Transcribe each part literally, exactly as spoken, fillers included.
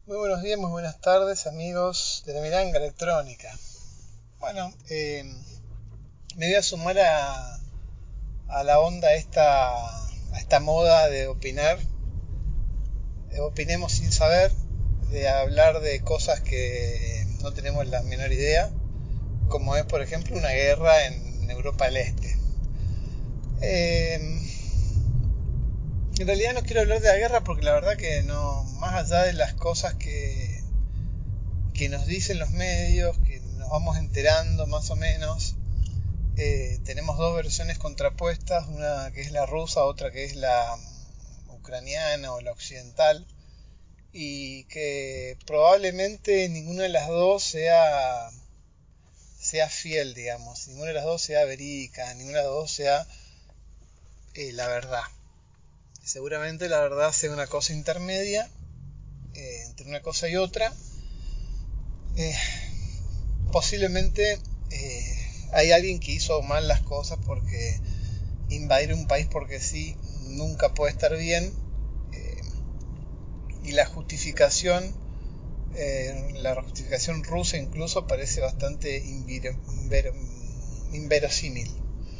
Muy buenos días, muy buenas tardes, amigos de la Milanga Electrónica. Bueno, eh, me voy a sumar a, a la onda esta, a esta moda de opinar. Eh, opinemos sin saber, de hablar de cosas que no tenemos la menor idea, como es, por ejemplo, una guerra en Europa del Este. Eh, en realidad no quiero hablar de la guerra porque la verdad que no, más allá de las cosas que que nos dicen los medios, que nos vamos enterando más o menos. Eh, tenemos dos versiones contrapuestas, una que es la rusa, otra que es la ucraniana o la occidental, y que probablemente ninguna de las dos sea, sea fiel, digamos, ninguna de las dos sea verídica, ninguna de las dos sea eh, la verdad. Seguramente la verdad sea una cosa intermedia eh, entre una cosa y otra. Eh, posiblemente eh, hay alguien que hizo mal las cosas porque invadir un país porque sí nunca puede estar bien, eh, y la justificación eh, la justificación rusa incluso parece bastante inver, inver, inverosímil,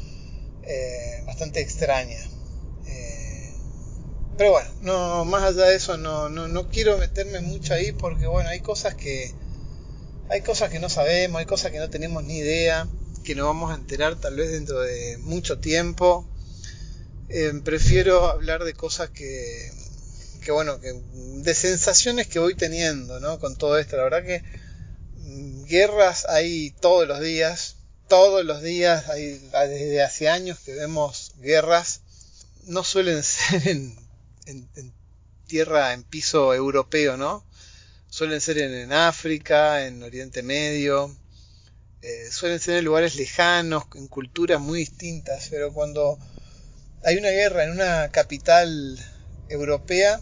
eh, bastante extraña, eh, pero bueno, no, más allá de eso no, no, no quiero meterme mucho ahí porque bueno, hay cosas que Hay cosas que no sabemos, hay cosas que no tenemos ni idea, que nos vamos a enterar tal vez dentro de mucho tiempo. Eh, prefiero hablar de cosas que, que, bueno, que, de sensaciones que voy teniendo, ¿no? Con todo esto. La verdad que mm, guerras hay todos los días, todos los días, hay, desde hace años que vemos guerras. No suelen ser en, en, en tierra, en piso europeo, ¿no? Suelen ser en, en África, en Oriente Medio, eh, suelen ser en lugares lejanos, en culturas muy distintas, pero cuando hay una guerra en una capital europea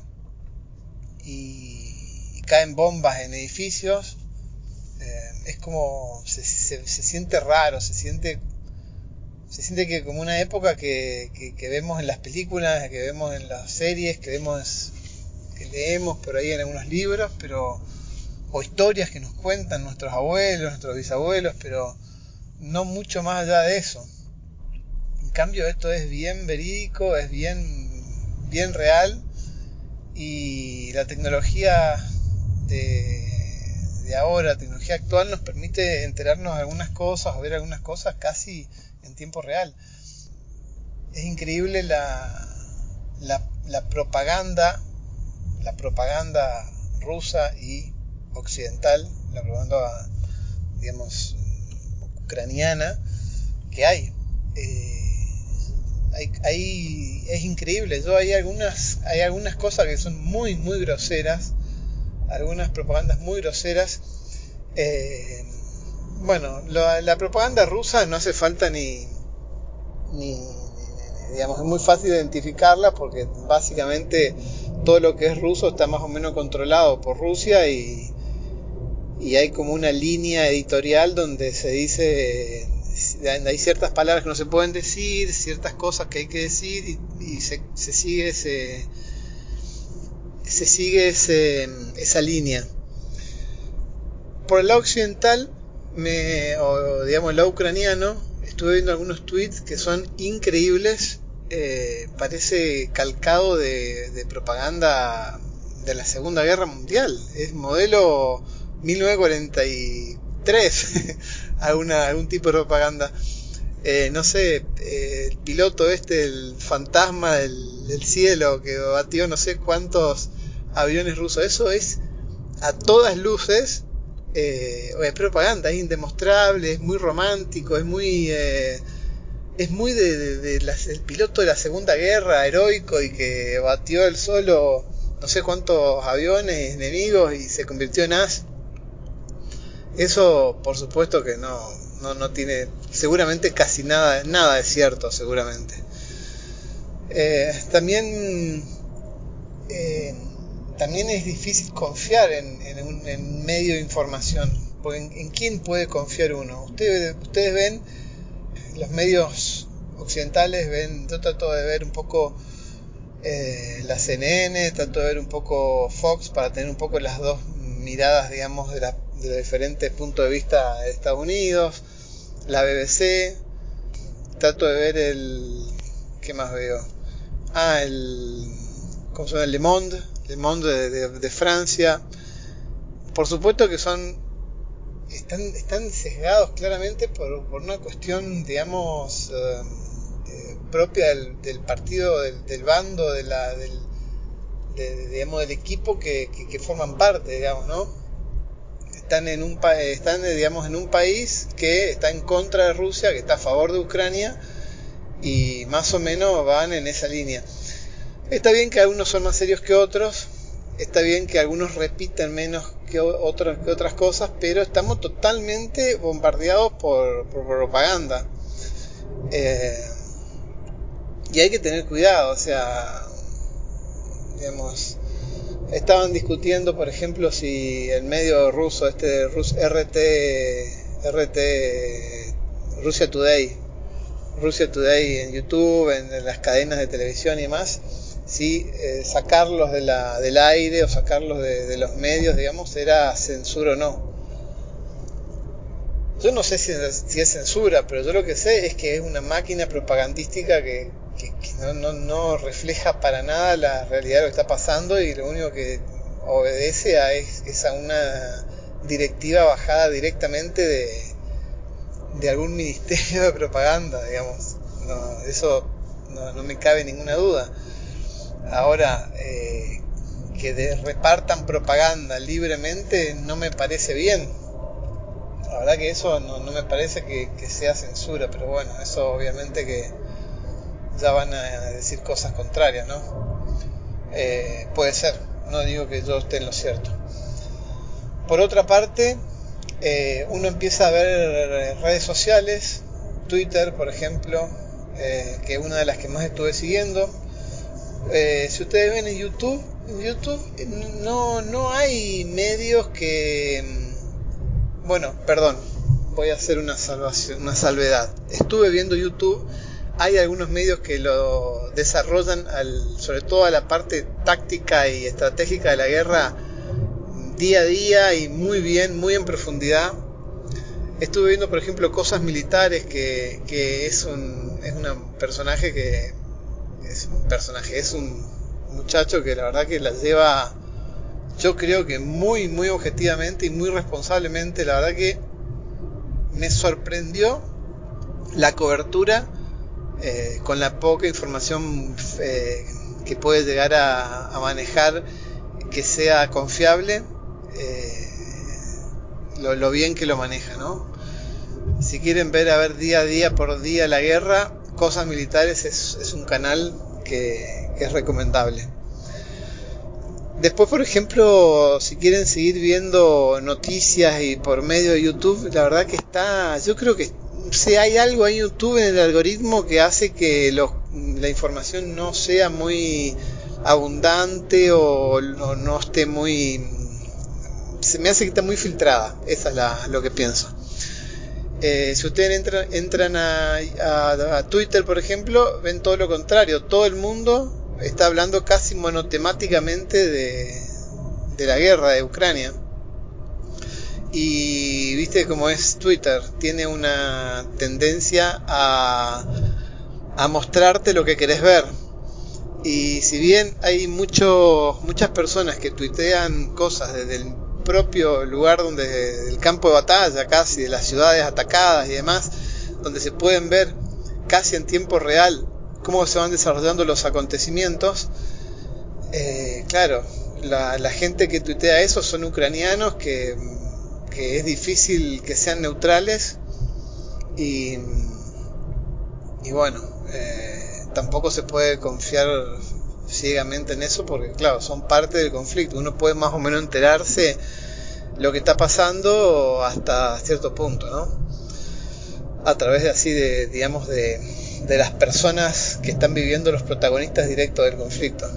y, y caen bombas en edificios, eh, es como se, se, se, siente raro, se siente se siente que como una época que, que, que vemos en las películas, que vemos en las series, que vemos, que leemos por ahí en algunos libros, pero o historias que nos cuentan nuestros abuelos, nuestros bisabuelos, pero no mucho más allá de eso. En cambio esto es bien verídico, es bien, bien real, y la tecnología de, de ahora, la tecnología actual nos permite enterarnos de algunas cosas o ver algunas cosas casi en tiempo real. Es increíble la, la, la propaganda, la propaganda rusa y occidental, la propaganda, digamos, ucraniana que hay. Eh, hay, hay. Es increíble. Yo hay algunas, hay algunas cosas que son muy, muy groseras, algunas propagandas muy groseras. Eh, bueno, la, la propaganda rusa no hace falta ni, ni, ni, digamos, es muy fácil identificarla porque básicamente todo lo que es ruso está más o menos controlado por Rusia, y, y hay como una línea editorial donde se dice, hay ciertas palabras que no se pueden decir, ciertas cosas que hay que decir, y, y se, se sigue ese se sigue ese, esa línea. Por el lado occidental, me, o digamos el lado ucraniano, estuve viendo algunos tweets que son increíbles. Eh, parece calcado de, de propaganda de la Segunda Guerra Mundial. Es modelo mil novecientos cuarenta y tres, alguna, algún tipo de propaganda. Eh, no sé, eh, el piloto este, el fantasma del, del cielo que batió no sé cuántos aviones rusos. Eso es a todas luces eh, es propaganda, es indemostrable, es muy romántico, es muy eh, es muy de, de, de las, el piloto de la Segunda Guerra, heroico, y que batió él solo no sé cuántos aviones enemigos y se convirtió en as. Eso por supuesto que no, no, no tiene seguramente casi nada, nada de cierto seguramente. Eh, también eh, también es difícil confiar en, en, un, en un medio de información. ¿En, en quién puede confiar uno? Ustedes, ustedes ven los medios occidentales, ven, yo trato de ver un poco eh, la C N N, trato de ver un poco Fox para tener un poco las dos miradas, digamos, de, la, de los diferentes puntos de vista de Estados Unidos, la B B C, trato de ver el... ¿qué más veo? Ah, el... ¿cómo se llama? Le Monde, Le Monde de, de, de Francia. Por supuesto que son... están, están sesgados claramente por, por una cuestión, digamos, eh, eh, propia del, del partido, del, del bando, de la, del, de, digamos, del equipo que, que, que forman parte, digamos, ¿no? Están en un pa están, digamos, en un país que está en contra de Rusia, que está a favor de Ucrania, y más o menos van en esa línea. Está bien que algunos son más serios que otros, está bien que algunos repiten menos que, otros, que otras cosas, pero estamos totalmente bombardeados por, por propaganda. Eh, y hay que tener cuidado, o sea, digamos, estaban discutiendo, por ejemplo, si el medio ruso, este Rus, R T, R T, Russia Today, Russia Today en YouTube, en, en las cadenas de televisión y más, si eh, sacarlos de la, del aire o sacarlos de, de los medios, digamos, era censura o no. Yo no sé si, si es censura, pero yo lo que sé es que es una máquina propagandística que, que, que no, no, no refleja para nada la realidad de lo que está pasando, y lo único que obedece a es, es a una directiva bajada directamente de, de algún ministerio de propaganda, digamos. No, eso no, no me cabe ninguna duda. Ahora, eh, que de, repartan propaganda libremente no me parece bien. La verdad que eso no, no me parece que, que sea censura, pero bueno, eso obviamente que ya van a decir cosas contrarias, ¿no? Eh, puede ser, no digo que yo esté en lo cierto. Por otra parte, eh, uno empieza a ver redes sociales, Twitter, por ejemplo, eh, que es una de las que más estuve siguiendo. Eh, si ustedes ven en YouTube, en YouTube no, no hay medios que... Bueno, perdón, voy a hacer una salvación, una salvedad. Estuve viendo YouTube, hay algunos medios que lo desarrollan, al, sobre todo a la parte táctica y estratégica de la guerra, día a día y muy bien, muy en profundidad. Estuve viendo, por ejemplo, Cosas Militares, que, que es un es un personaje que es un personaje, es un muchacho que la verdad que la lleva, yo creo que muy, muy objetivamente y muy responsablemente. La verdad que me sorprendió la cobertura, eh, con la poca información eh, que puede llegar a, a manejar, que sea confiable, eh, lo, lo bien que lo maneja, ¿no? Si quieren ver a ver día a día por día la guerra, Cosas Militares es, es un canal que, que es recomendable. Después, por ejemplo, si quieren seguir viendo noticias y por medio de YouTube, la verdad que está, yo creo que si hay algo en YouTube, en el algoritmo, que hace que los, la información no sea muy abundante o no, no esté muy, se me hace que está muy filtrada. Esa es la, lo que pienso. Eh, si ustedes entran, entran a, a, a Twitter, por ejemplo, ven todo lo contrario. Todo el mundo está hablando casi monotemáticamente de, de la guerra de Ucrania. Y viste cómo es Twitter, tiene una tendencia a, a mostrarte lo que querés ver. Y si bien hay mucho, muchas personas que tuitean cosas desde el propio lugar, donde del campo de batalla, casi de las ciudades atacadas y demás, donde se pueden ver casi en tiempo real cómo se van desarrollando los acontecimientos, eh, claro, la, la gente que tuitea eso son ucranianos que, que es difícil que sean neutrales, y, y bueno, eh, tampoco se puede confiar ciegamente en eso, porque claro, son parte del conflicto. Uno puede más o menos enterarse lo que está pasando hasta cierto punto, ¿no? A través de así de, digamos, de, de las personas que están viviendo, los protagonistas directos del conflicto.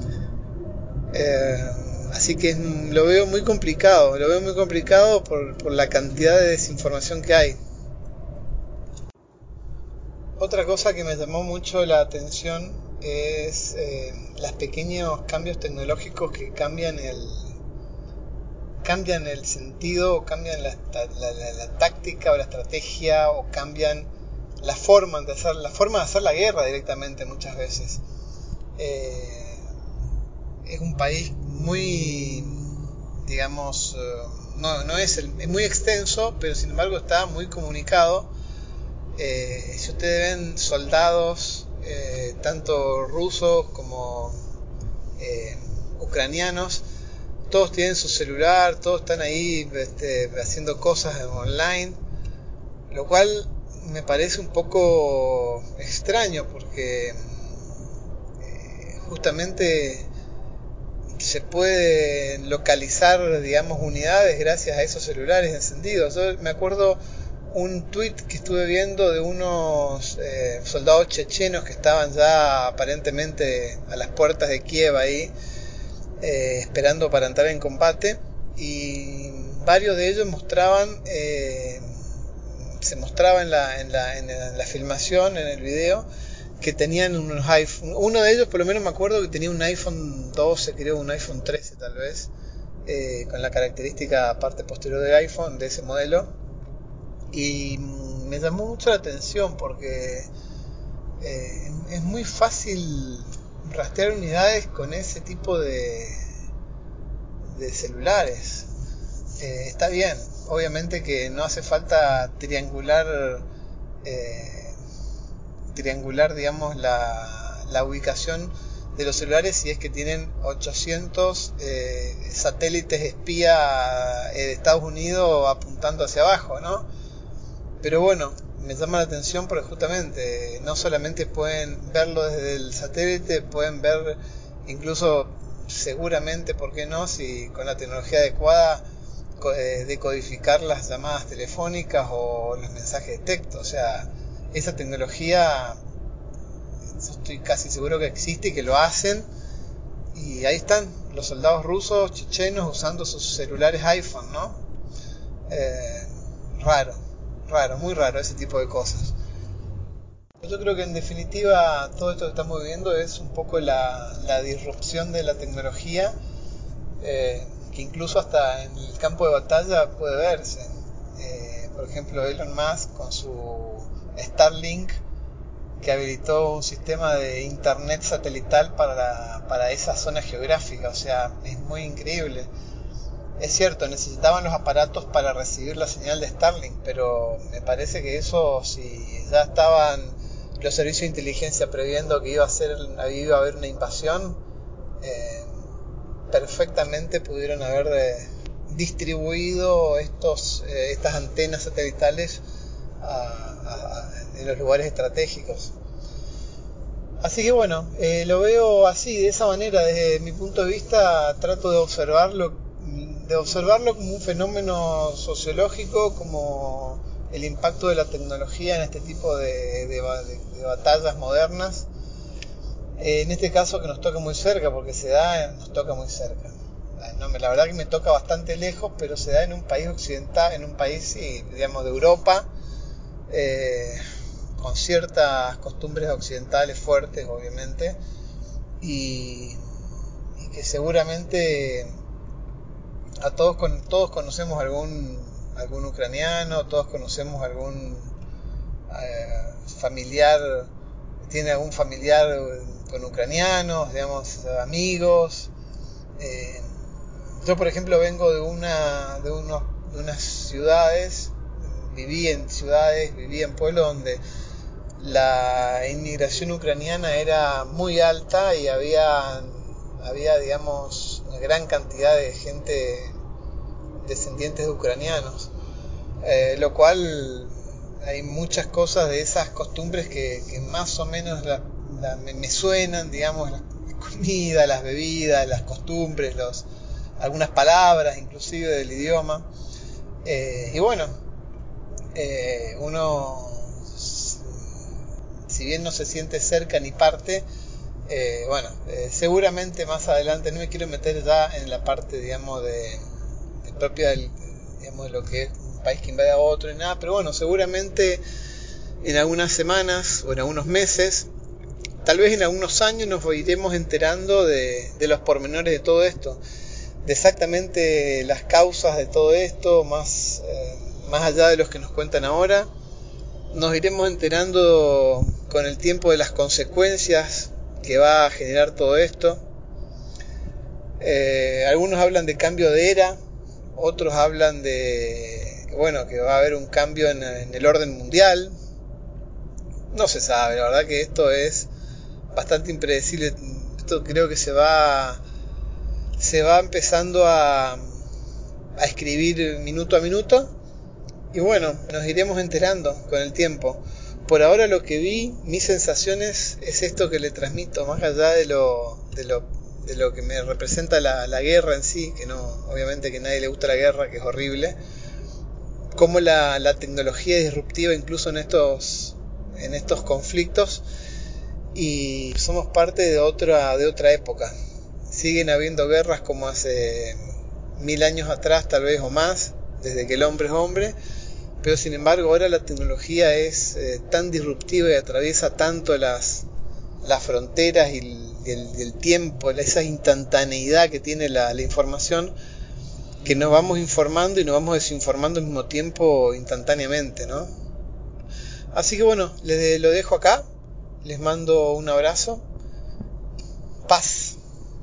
Eh, así que lo veo muy complicado, lo veo muy complicado por, por la cantidad de desinformación que hay. Otra cosa que me llamó mucho la atención es eh, los pequeños cambios tecnológicos que cambian el, cambian el sentido, o cambian la, la, la, la táctica o la estrategia, o cambian la forma de hacer, la forma de hacer la guerra directamente muchas veces. Eh, es un país muy, digamos, no, no es, el, es muy extenso, pero sin embargo está muy comunicado. Eh, si ustedes ven soldados, eh, tanto rusos como eh, ucranianos, todos tienen su celular, todos están ahí este, haciendo cosas online, lo cual me parece un poco extraño porque eh, justamente se puede localizar, digamos, unidades gracias a esos celulares encendidos. Yo me acuerdo un tweet que estuve viendo de unos eh, soldados chechenos que estaban ya aparentemente a las puertas de Kiev ahí, eh, esperando para entrar en combate, y varios de ellos mostraban, eh, se mostraba en la, en, la, en la filmación, en el video, que tenían unos iPhone, uno de ellos por lo menos me acuerdo que tenía un iPhone doce, creo, un iPhone trece tal vez, eh, con la característica parte posterior del iPhone, de ese modelo, y me llamó mucho la atención porque eh, es muy fácil rastrear unidades con ese tipo de, de celulares. Eh, está bien, obviamente que no hace falta triangular, eh, triangular, digamos, la, la ubicación de los celulares si es que tienen ochocientos eh, satélites espía de Estados Unidos apuntando hacia abajo, ¿no? Pero bueno, me llama la atención porque justamente no solamente pueden verlo desde el satélite, pueden ver incluso, seguramente, ¿por qué no?, si con la tecnología adecuada, decodificar las llamadas telefónicas o los mensajes de texto. O sea, esa tecnología, yo estoy casi seguro que existe y que lo hacen. Y ahí están los soldados rusos, chechenos, usando sus celulares iPhone, ¿no? Eh, raro, raro, muy raro ese tipo de cosas. Yo creo que en definitiva todo esto que estamos viviendo es un poco la, la disrupción de la tecnología, eh, que incluso hasta en el campo de batalla puede verse. Eh, por ejemplo, Elon Musk con su Starlink, que habilitó un sistema de internet satelital para, la, para esa zona geográfica. O sea, es muy increíble. Es cierto, necesitaban los aparatos para recibir la señal de Starlink, pero me parece que eso, si ya estaban los servicios de inteligencia previendo que iba a, ser, iba a haber una invasión, eh, perfectamente pudieron haber eh, distribuido estos, eh, estas antenas satelitales a, a, en los lugares estratégicos. Así que bueno, eh, lo veo así, de esa manera. Desde mi punto de vista trato de observarlo, de observarlo como un fenómeno sociológico, como el impacto de la tecnología en este tipo de, de, de, de batallas modernas. Eh, en este caso que nos toca muy cerca, porque se da, nos toca muy cerca. No, la verdad que me toca bastante lejos, pero se da en un país occidental, en un país, sí, digamos, de Europa, eh, con ciertas costumbres occidentales fuertes, obviamente, y, y que seguramente a todos, con, todos conocemos algún, algún ucraniano, todos conocemos algún eh, familiar, tiene algún familiar con ucranianos, digamos, amigos. Eh, yo, por ejemplo, vengo de una de, unos, de unas ciudades, viví en ciudades, viví en pueblos donde la inmigración ucraniana era muy alta y había, había, digamos, una gran cantidad de gente descendientes de ucranianos, eh, lo cual hay muchas cosas de esas costumbres que, que más o menos la, la, me, me suenan, digamos, la comida, las bebidas, las costumbres, los, algunas palabras inclusive del idioma, eh, y bueno, eh, uno, si bien no se siente cerca ni parte, eh, bueno, eh, seguramente más adelante, no me quiero meter ya en la parte, digamos, de, de propia del, digamos, de lo que es un país que invade a otro y nada, pero bueno, seguramente en algunas semanas o en algunos meses, tal vez en algunos años, nos iremos enterando de, de los pormenores de todo esto. de exactamente las causas de todo esto, más, eh, más allá de los que nos cuentan ahora. Nos iremos enterando con el tiempo de las consecuencias que va a generar todo esto. Eh, algunos hablan de cambio de era, otros hablan de, bueno, que va a haber un cambio en, en el orden mundial. No se sabe, la verdad que esto es bastante impredecible. Esto creo que se va, se va empezando a, a escribir minuto a minuto. Y bueno, nos iremos enterando con el tiempo. Por ahora lo que vi, mis sensaciones es esto que le transmito, más allá de lo, de lo, de lo que me representa la, la guerra en sí, que no, obviamente que a nadie le gusta la guerra, que es horrible. Cómo la, la tecnología es disruptiva incluso en estos, en estos conflictos, y somos parte de otra, de otra época. Siguen habiendo guerras como hace mil años atrás, tal vez o más, desde que el hombre es hombre, pero sin embargo ahora la tecnología es eh, tan disruptiva y atraviesa tanto las, las fronteras y el, y el, y el tiempo, esa instantaneidad que tiene la, la información, que nos vamos informando y nos vamos desinformando al mismo tiempo instantáneamente, ¿no? Así que bueno, les lo dejo acá, les mando un abrazo, paz.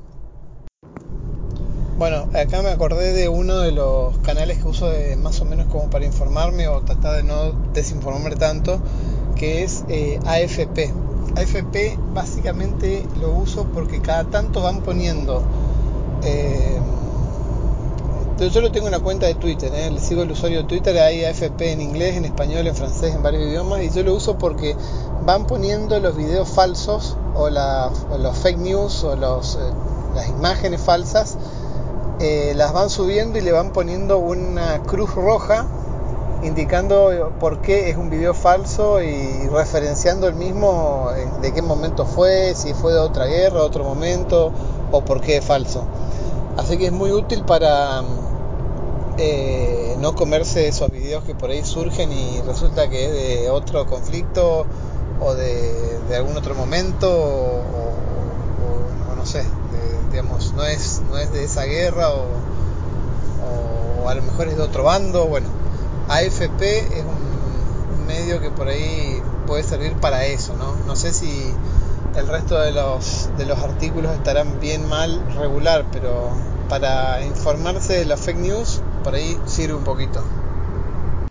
Bueno, acá me acordé de uno de los canales que uso de, más o menos como para informarme o tratar de no desinformarme tanto, que es eh, A F P. A F P básicamente lo uso porque cada tanto van poniendo... Eh, yo lo tengo en la cuenta de Twitter, ¿eh? Le sigo el usuario de Twitter, hay A F P en inglés, en español, en francés, en varios idiomas, y yo lo uso porque van poniendo los videos falsos o, la, o los fake news o los, eh, las imágenes falsas, eh, las van subiendo y le van poniendo una cruz roja indicando por qué es un video falso y referenciando el mismo, de qué momento fue, si fue de otra guerra, otro momento, o por qué es falso. Así que es muy útil para eh, no comerse esos videos que por ahí surgen y resulta que es de otro conflicto o de, de algún otro momento o, o, o no sé, de, digamos, no es, no es de esa guerra o, o a lo mejor es de otro bando. Bueno, A F P es un, un medio que por ahí puede servir para eso, ¿no? No sé si el resto de los, de los artículos estarán bien, mal, regular, pero para informarse de las fake news, por ahí sirve un poquito.